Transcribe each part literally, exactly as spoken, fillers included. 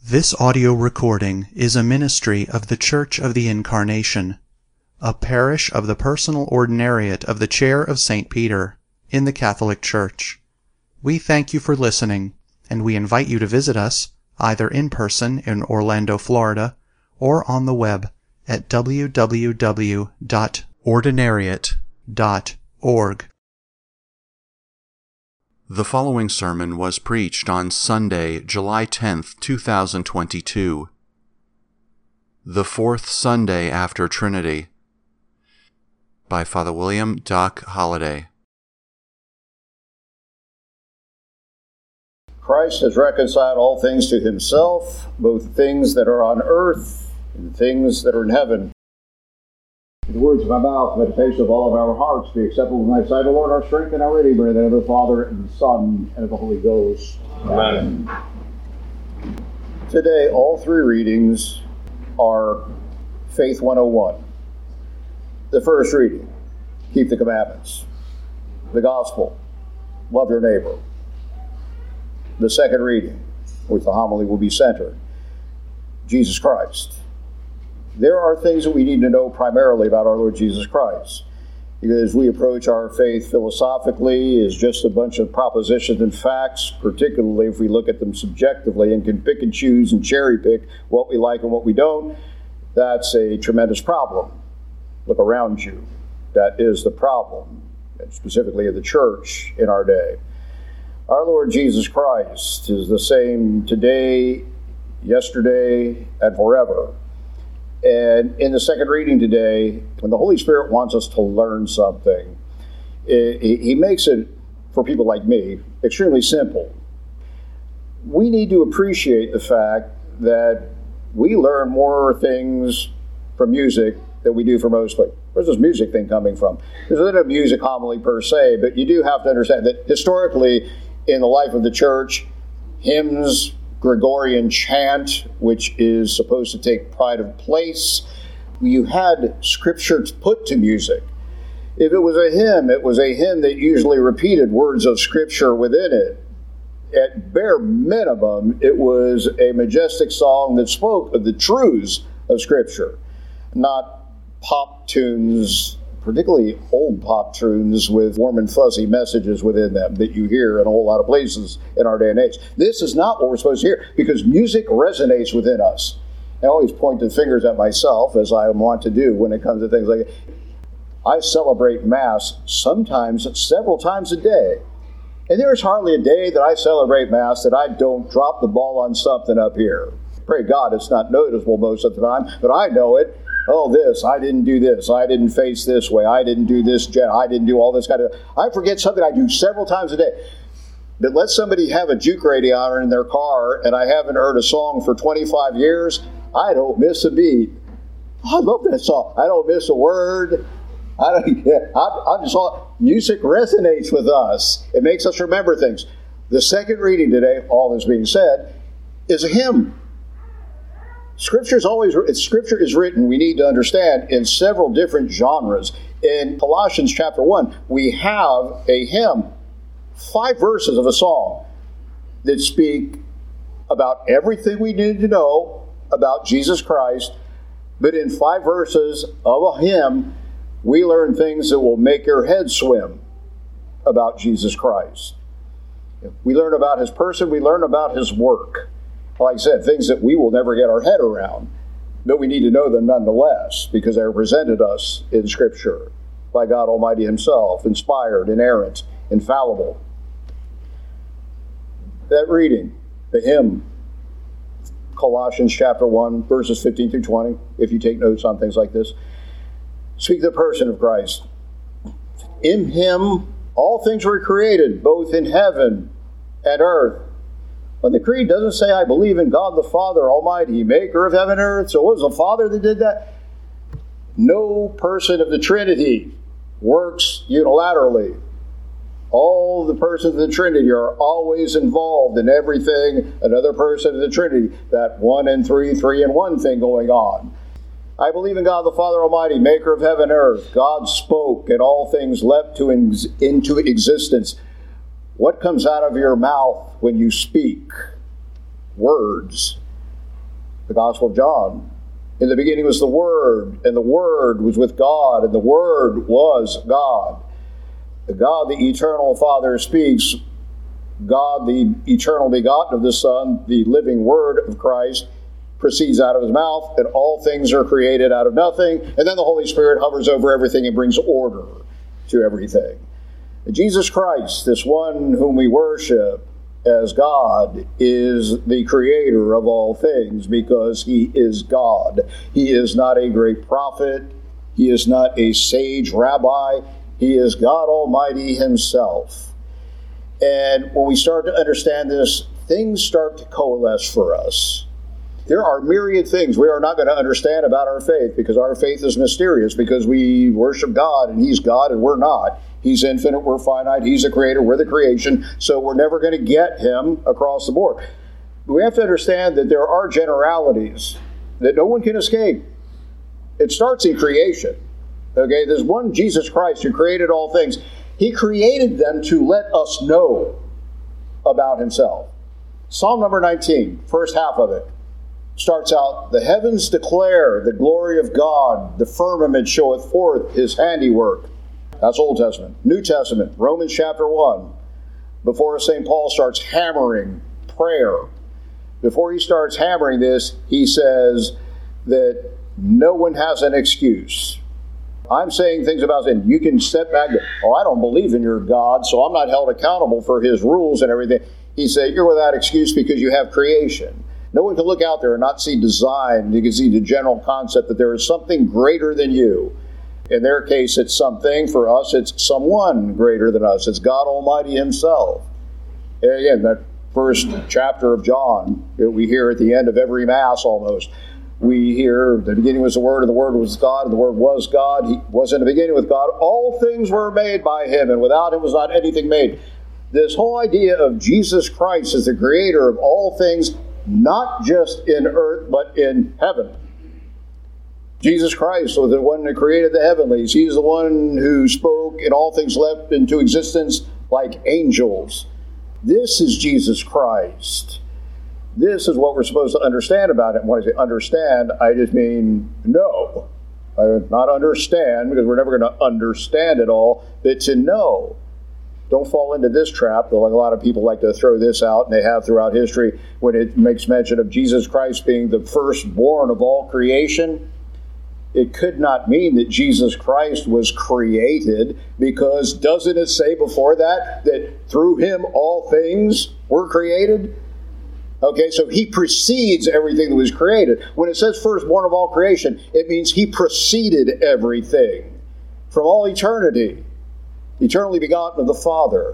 This audio recording is a ministry of the Church of the Incarnation, a parish of the Personal Ordinariate of the Chair of Saint Peter in the Catholic Church. We thank you for listening, and we invite you to visit us either in person in Orlando, Florida, or on the web at w w w dot ordinariate dot org. The following sermon was preached on Sunday, July tenth, two thousand twenty-two, the fourth Sunday after Trinity, by Father William Doc Holliday. Christ has reconciled all things to himself, both things that are on earth and things that are in heaven. The words of my mouth, meditation of all of our hearts, be acceptable in thy sight, O Lord, our strength and our Redeemer, in the name of the Father, and the Son, and of the Holy Ghost. Amen. Amen. Today, all three readings are Faith one oh one. The first reading, keep the commandments. The Gospel, love your neighbor. The second reading, which the homily will be centered, Jesus Christ. There are things that we need to know primarily about our Lord Jesus Christ, because we approach our faith philosophically as just a bunch of propositions and facts, particularly if we look at them subjectively and can pick and choose and cherry pick what we like and what we don't. That's a tremendous problem. Look around you. That is the problem, and specifically of the church in our day. Our Lord Jesus Christ is the same today, yesterday, and forever. And in the second reading today, when the Holy Spirit wants us to learn something, he makes it, for people like me, extremely simple. We need to appreciate the fact that we learn more things from music than we do from most things. Where's this music thing coming from? There's not a music homily per se, but you do have to understand that historically, in the life of the church, hymns, Gregorian chant, which is supposed to take pride of place, you had scripture put to music. If it was a hymn, it was a hymn that usually repeated words of scripture within it. At bare minimum, it was a majestic song that spoke of the truths of scripture, not pop tunes, particularly old pop tunes with warm and fuzzy messages within them that you hear in a whole lot of places in our day and age. This is not what we're supposed to hear, because music resonates within us. I always point the fingers at myself, as I want to do when it comes to things like that. I celebrate Mass sometimes several times a day. And there is hardly a day that I celebrate Mass that I don't drop the ball on something up here. Pray God it's not noticeable most of the time, but I know it. Oh, this, I didn't do this, I didn't face this way, I didn't do this, I didn't do all this kind of... I forget something I do several times a day. But let somebody have a juke radio on in their car, and I haven't heard a song for twenty-five years, I don't miss a beat. Oh, I love that song. I don't miss a word. I don't. Yeah, I, I'm just all... Music resonates with us. It makes us remember things. The second reading today, all this being said, is a hymn. Scripture is always, Scripture is written, we need to understand, in several different genres. In Colossians chapter one, we have a hymn, five verses of a song that speak about everything we need to know about Jesus Christ. But in five verses of a hymn, we learn things that will make your head swim about Jesus Christ. We learn about his person, we learn about his work. Like I said, things that we will never get our head around, but we need to know them nonetheless, because they are presented us in Scripture by God Almighty himself, inspired, inerrant, infallible. That reading, the hymn, Colossians chapter one, verses fifteen through twenty, if you take notes on things like this, speak the person of Christ. In him all things were created, both in heaven and earth. But the creed doesn't say, I believe in God the Father Almighty, maker of heaven and earth. So it was the Father that did that? No person of the Trinity works unilaterally. All the persons of the Trinity are always involved in everything another person of the Trinity, that one and three, three and one thing going on. I believe in God the Father Almighty, maker of heaven and earth. God spoke, and all things leapt to in, into existence. What comes out of your mouth when you speak? Words. the Gospel of John. In the beginning was the Word, and the Word was with God, and the Word was God. The God, the eternal Father, speaks. God, the eternal begotten of the Son, the living Word of Christ, proceeds out of his mouth, and all things are created out of nothing. And then the Holy Spirit hovers over everything and brings order to everything. And Jesus Christ, this one whom we worship as God, is the creator of all things because he is God. He is not a great prophet. He is not a sage rabbi. He is God Almighty himself. And when we start to understand this, things start to coalesce for us. There are myriad things we are not going to understand about our faith because our faith is mysterious, because we worship God and he's God and we're not. He's infinite, we're finite, he's the creator, we're the creation, so we're never going to get him across the board. We have to understand that there are generalities that no one can escape. It starts in creation. Okay, there's one Jesus Christ who created all things. He created them to let us know about himself. Psalm number nineteen, first half of it, starts out, the heavens declare the glory of God, the firmament showeth forth his handiwork. That's Old Testament. New Testament, Romans chapter one, before Saint Paul starts hammering prayer, before he starts hammering this, he says that no one has an excuse. I'm saying things about saying you can step back and, oh, I don't believe in your God, so I'm not held accountable for his rules and everything. He said, you're without excuse because you have creation. No one can look out there and not see design. You can see the general concept that there is something greater than you. In their case, it's something. For us, it's someone greater than us. It's God Almighty himself. And again, that first chapter of John that we hear at the end of every Mass almost, we hear, the beginning was the Word, and the Word was God, and the Word was God. He was in the beginning with God. All things were made by him, and without him was not anything made. This whole idea of Jesus Christ as the creator of all things, not just in earth, but in heaven. Jesus Christ was the one that created the heavenlies. He's the one who spoke, and all things leapt into existence like angels. This is Jesus Christ. This is what we're supposed to understand about it. And when I say understand, I just mean know. I not understand, because we're never going to understand it all, but to know. Don't fall into this trap, though. Like a lot of people like to throw this out, and they have throughout history, when it makes mention of Jesus Christ being the firstborn of all creation. It could not mean that Jesus Christ was created, because doesn't it say before that, that through him all things were created? Okay, so he precedes everything that was created. When it says firstborn of all creation, it means he preceded everything from all eternity, eternally begotten of the Father.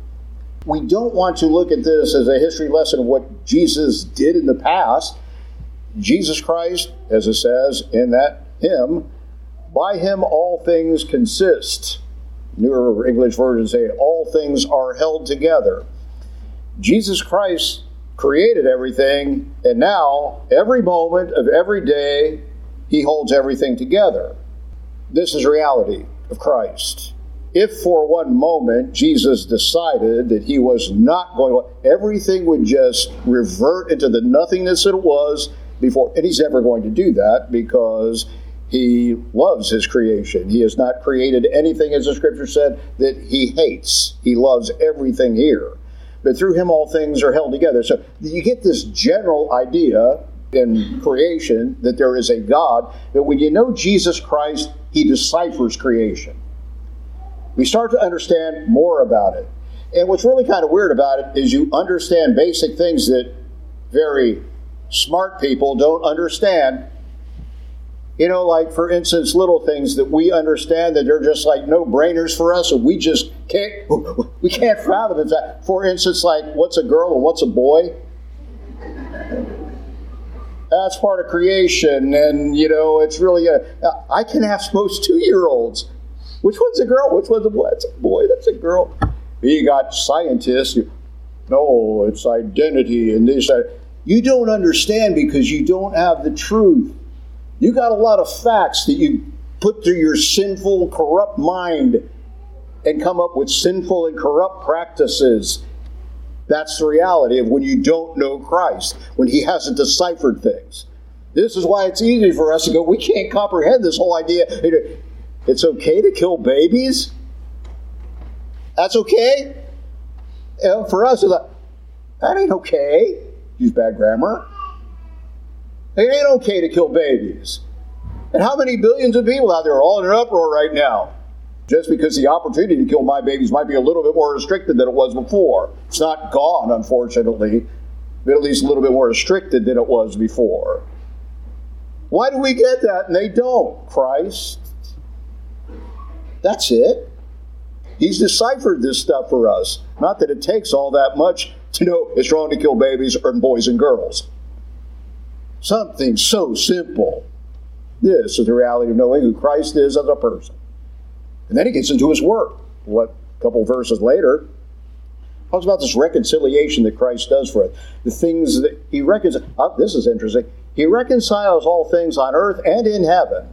We don't want to look at this as a history lesson of what Jesus did in the past. Jesus Christ, as it says in that hymn, by him all things consist. Newer English versions say all things are held together. Jesus Christ created everything, and now, every moment of every day, he holds everything together. This is reality of Christ. If for one moment Jesus decided that he was not going to, everything would just revert into the nothingness that it was before. And he's never going to do that because he loves his creation. He has not created anything, as the scripture said, that he hates. He loves everything here. But through him all things are held together. So you get this general idea in creation that there is a God, but when you know Jesus Christ, he deciphers creation. We start to understand more about it. And what's really kind of weird about it is you understand basic things that very smart people don't understand. You know, like, for instance, little things that we understand that they're just like no-brainers for us, and we just can't, we can't fathom it. For instance, like, what's a girl and what's a boy? That's part of creation, and, you know, it's really a, I can ask most two-year-olds, which one's a girl, which one's a boy? That's a boy, that's a girl. You got scientists, you, no, it's identity, and this, that. You don't understand because you don't have the truth. You got a lot of facts that you put through your sinful, corrupt mind and come up with sinful and corrupt practices. That's the reality of when you don't know Christ, when he hasn't deciphered things. This is why it's easy for us to go, we can't comprehend this whole idea. It's okay to kill babies? That's okay? You know, for us, it's like, that ain't okay. Use bad grammar. It ain't okay to kill babies. And how many billions of people out there are all in an uproar right now? Just because the opportunity to kill my babies might be a little bit more restricted than it was before. It's not gone, unfortunately, but at least a little bit more restricted than it was before. Why do we get that and they don't? Christ. That's it. He's deciphered this stuff for us. Not that it takes all that much to know it's wrong to kill babies or boys and girls. Something so simple. This is the reality of knowing who Christ is as a person. And then he gets into his work. What, a couple of verses later, talks about this reconciliation that Christ does for us. The things that he reconciles. Oh, this is interesting. He reconciles all things on earth and in heaven.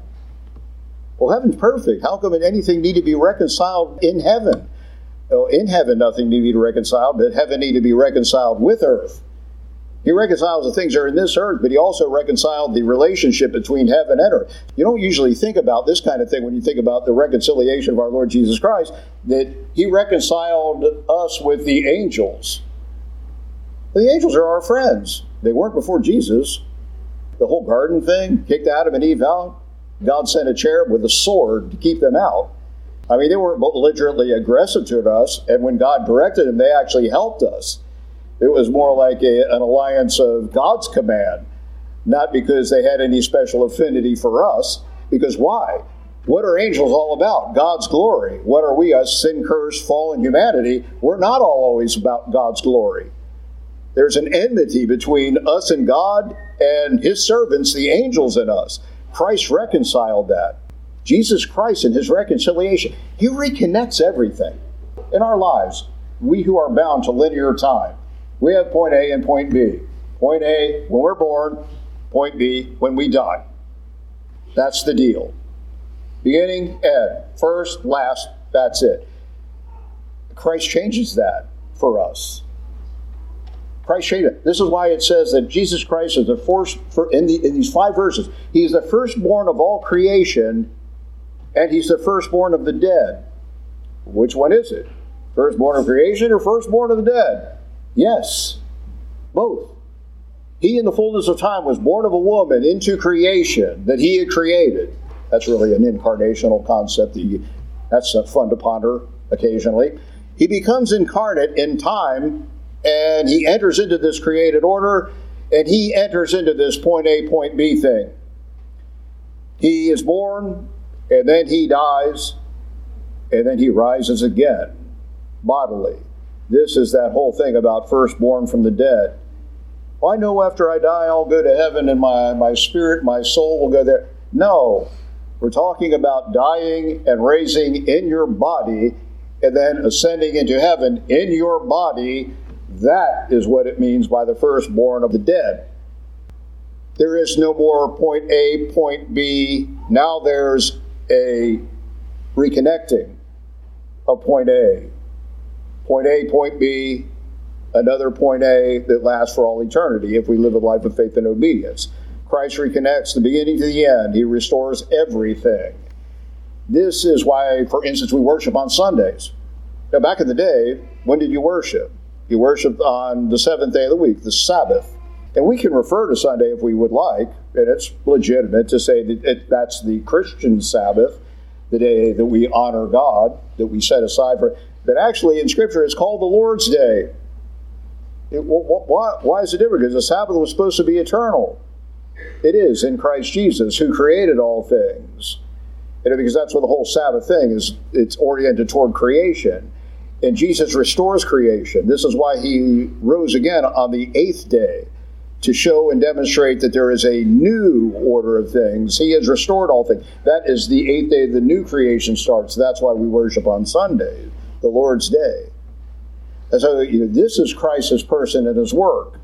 Well, heaven's perfect. How come anything need to be reconciled in heaven? Well, in heaven, nothing need to be reconciled, but heaven need to be reconciled with earth. He reconciles the things that are in this earth, but he also reconciled the relationship between heaven and earth. You don't usually think about this kind of thing when you think about the reconciliation of our Lord Jesus Christ, that he reconciled us with the angels. The angels are our friends. They weren't before Jesus. The whole garden thing, kicked Adam and Eve out. God sent a cherub with a sword to keep them out. I mean, they weren't belligerently aggressive to us, and when God directed them, they actually helped us. It was more like a, an alliance of God's command, not because they had any special affinity for us. Because why? What are angels all about? God's glory. What are we, us sin-cursed, fallen humanity? We're not all always about God's glory. There's an enmity between us and God and his servants, the angels, and us. Christ reconciled that. Jesus Christ in his reconciliation, he reconnects everything in our lives. We who are bound to linear time. We have point A and point B. Point A, when we're born. Point B, when we die. That's the deal. Beginning, end. First, last, that's it. Christ changes that for us. Christ changed it. This is why it says that Jesus Christ is the first, for, in, the, in these five verses, he is the firstborn of all creation, and he's the firstborn of the dead. Which one is it? Firstborn of creation or firstborn of the dead? Yes, both. He in the fullness of time was born of a woman into creation that he had created. That's really an incarnational concept. That you, that's fun to ponder occasionally. He becomes incarnate in time, and he enters into this created order, and he enters into this point A, point B thing. He is born, and then he dies, and then he rises again, bodily. This is that whole thing about firstborn from the dead. Well, I know after I die I'll go to heaven and my, my spirit, my soul will go there. No, we're talking about dying and raising in your body and then ascending into heaven in your body. That is what it means by the firstborn of the dead. There is no more point A, point B. Now there's a reconnecting of point A. Point A, point B, another point A that lasts for all eternity if we live a life of faith and obedience. Christ reconnects the beginning to the end. He restores everything. This is why, for instance, we worship on Sundays. Now, back in the day, when did you worship? You worshiped on the seventh day of the week, the Sabbath. And we can refer to Sunday if we would like, and it's legitimate to say that it, that's the Christian Sabbath, the day that we honor God, that we set aside for. But actually, in Scripture, it's called the Lord's Day. It, why, why is it different? Because the Sabbath was supposed to be eternal. It is in Christ Jesus, who created all things. And because that's what the whole Sabbath thing is, it's oriented toward creation. And Jesus restores creation. This is why he rose again on the eighth day, to show and demonstrate that there is a new order of things. He has restored all things. That is the eighth day the new creation starts. That's why we worship on Sunday, the Lord's Day. And so you know, this is Christ's person and his work.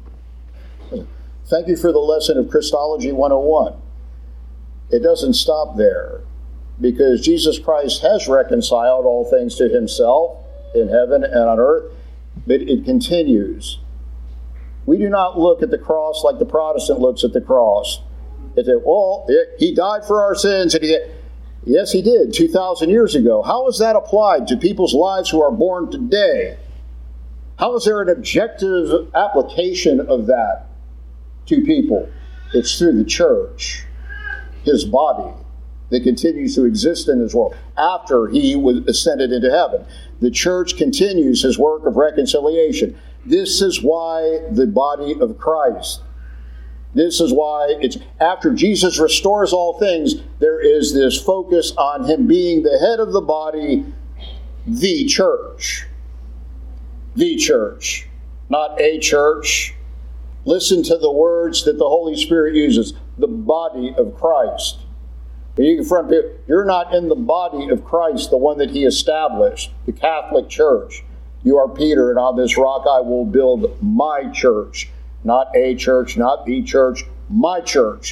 Thank you for the lesson of Christology one oh one. It doesn't stop there, because Jesus Christ has reconciled all things to himself in heaven and on earth, but it continues. We do not look at the cross like the Protestant looks at the cross. They say, well, he died for our sins. And he did. Yes, he did, two thousand years ago. How is that applied to people's lives who are born today? How is there an objective application of that to people? It's through the church, his body, that continues to exist in this world after he was ascended into heaven. The church continues his work of reconciliation. This is why the body of Christ. This is why it's after Jesus restores all things, there is this focus on him being the head of the body, the church. The church, not a church. Listen to the words that the Holy Spirit uses, the body of Christ. You confront people, you're not in the body of Christ, the one that he established, the Catholic Church. You are Peter, and on this rock I will build my church. Not a church, not the church, my church.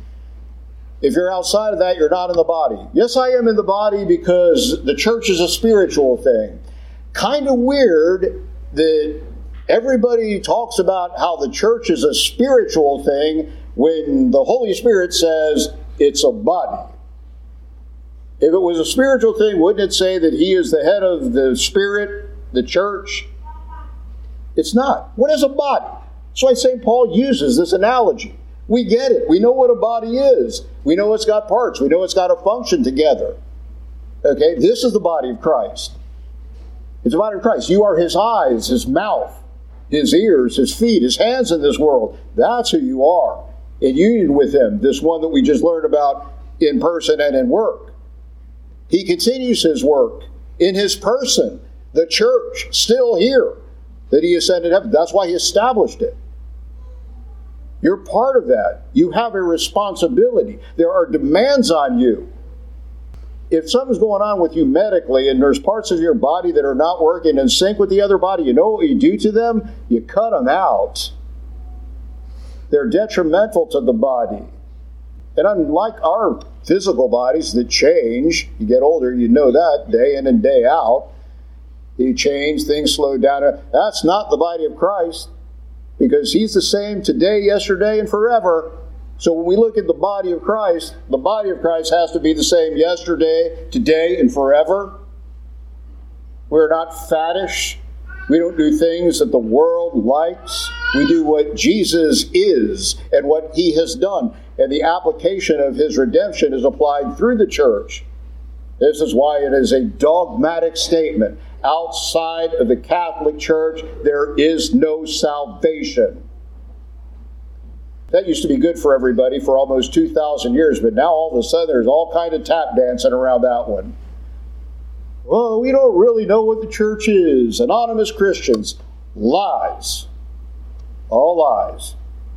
If you're outside of that, you're not in the body. Yes, I am in the body because the church is a spiritual thing. Kind of weird that everybody talks about how the church is a spiritual thing when the Holy Spirit says it's a body. If it was a spiritual thing, wouldn't it say that he is the head of the Spirit, the church? It's not. What is a body? That's why Saint Paul uses this analogy. We get it. We know what a body is. We know it's got parts. We know it's got to function together. Okay, this is the body of Christ. It's the body of Christ. You are his eyes, his mouth, his ears, his feet, his hands in this world. That's who you are in union with him, this one that we just learned about in person and in work. He continues his work in his person, the church, still here, that he ascended heaven. That's why he established it. You're part of that. You have a responsibility. There are demands on you. If something's going on with you medically and there's parts of your body that are not working in sync with the other body, you know what you do to them? You cut them out. They're detrimental to the body. And unlike our physical bodies that change, you get older, you know that, day in and day out. You change, things slow down. That's not the body of Christ, because he's the same today, yesterday, and forever. So when we look at the body of Christ, the body of Christ has to be the same yesterday, today, and forever. We're not fattish. We don't do things that the world likes. We do what Jesus is and what he has done. And the application of his redemption is applied through the church. This is why it is a dogmatic statement. Outside of the Catholic Church, there is no salvation. That used to be good for everybody for almost two thousand years, but now all of a sudden there's all kind of tap dancing around that one. Well, we don't really know what the church is. Anonymous Christians. Lies. All lies.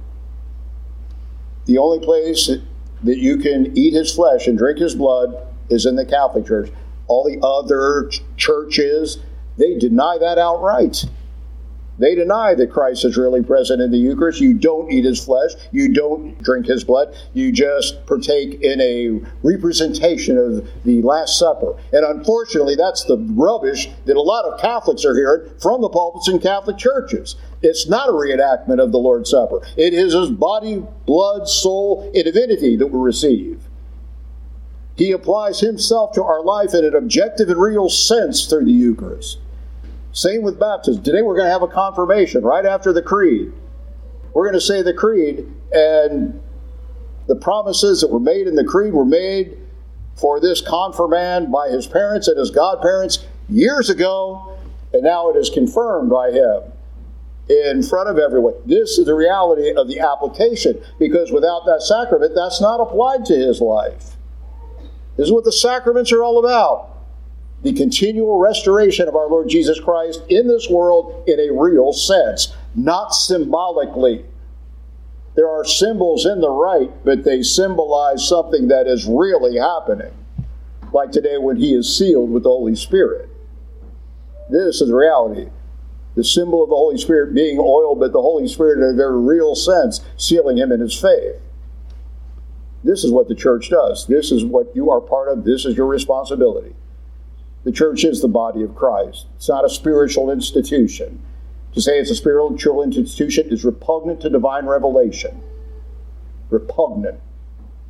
The only place that you can eat his flesh and drink his blood is in the Catholic Church. All the other ch- churches, they deny that outright. They deny that Christ is really present in the Eucharist. You don't eat his flesh. You don't drink his blood. You just partake in a representation of the Last Supper. And unfortunately, that's the rubbish that a lot of Catholics are hearing from the pulpits in Catholic churches. It's not a reenactment of the Lord's Supper. It is his body, blood, soul, and divinity that we receive. He applies himself to our life in an objective and real sense through the Eucharist. Same with baptism. Today we're going to have a confirmation right after the creed. We're going to say the creed, and the promises that were made in the creed were made for this confirmand by his parents and his godparents years ago, and now it is confirmed by him in front of everyone. This is the reality of the application, because without that sacrament, that's not applied to his life. This is what the sacraments are all about. The continual restoration of our Lord Jesus Christ in this world in a real sense, not symbolically. There are symbols in the rite, but they symbolize something that is really happening. Like today when he is sealed with the Holy Spirit. This is reality. The symbol of the Holy Spirit being oil, but the Holy Spirit in a very real sense, sealing him in his faith. This is what the church does. This is what you are part of. This is your responsibility. The church is the body of Christ. It's not a spiritual institution. To say it's a spiritual institution is repugnant to divine revelation. Repugnant.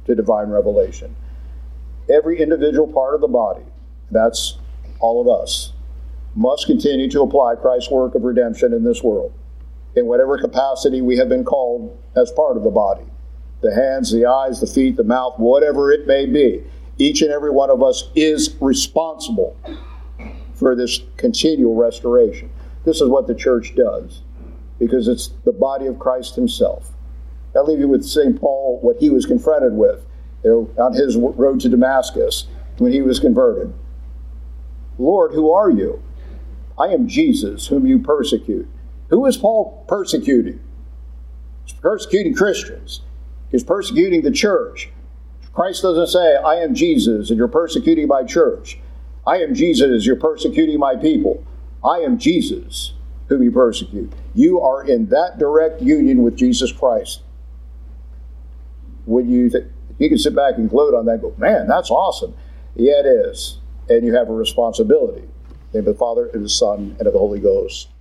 to divine revelation. Every individual part of the body, that's all of us, must continue to apply Christ's work of redemption in this world, in whatever capacity we have been called as part of the body. The hands, the eyes, the feet, the mouth, whatever it may be. Each and every one of us is responsible for this continual restoration. This is what the church does, because it's the body of Christ himself. I'll leave you with Saint Paul, what he was confronted with, you know, on his road to Damascus when he was converted. Lord, who are you? I am Jesus, whom you persecute. Who is Paul persecuting? He's persecuting Christians. He's persecuting the church. Christ doesn't say, I am Jesus, and you're persecuting my church. I am Jesus, you're persecuting my people. I am Jesus, whom you persecute. You are in that direct union with Jesus Christ. When you th- you can sit back and gloat on that and go, man, that's awesome. Yeah, it is. And you have a responsibility. In the name of the Father, and the Son, and of the Holy Ghost.